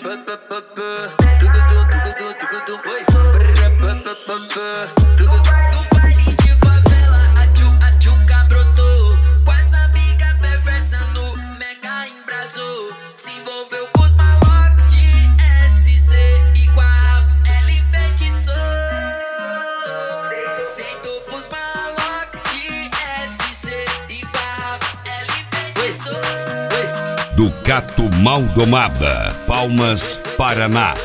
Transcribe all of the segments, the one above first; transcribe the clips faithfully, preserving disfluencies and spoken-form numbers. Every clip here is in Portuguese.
Ducato Maldomada, Palmas, Paraná.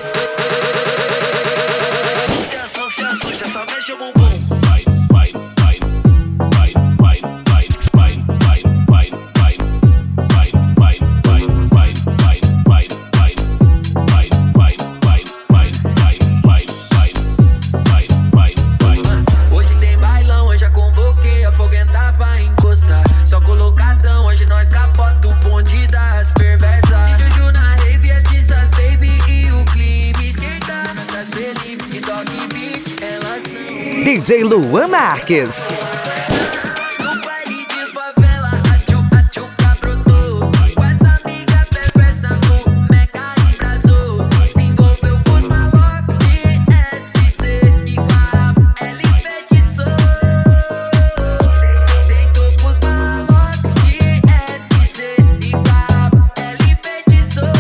Hoje tem bailão, hoje já convoquei, a foguenta vai encostar. Só colocadão, hoje nós capota o bonde das perversas. E Juju na rave, é dessas baby e o clima esquenta. Das Felipe e Dog Beat, elas são D J Luan Marques. no baile de favela, a tchu- a tchuca brotou. Com essa amiga perversa no mega embrasou. Se envolveu com os malocos de S C e com a rapa ela enfeitiçou. Sentou pros malocos de S C e com a rapa ela enfeitiçou.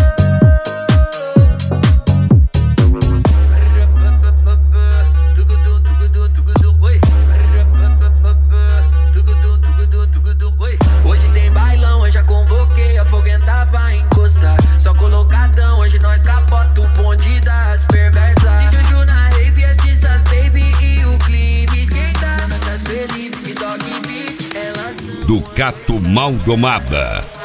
Hoje tem bailão, hoje já convoquei, a foguenta vai encostar. Só colocadão, hoje nós capota o bonde das perversas. E Juju na rave, é dessas baby e o clima esquenta. Das Felipe e Dog Beat, elas são Ducato Maldomada,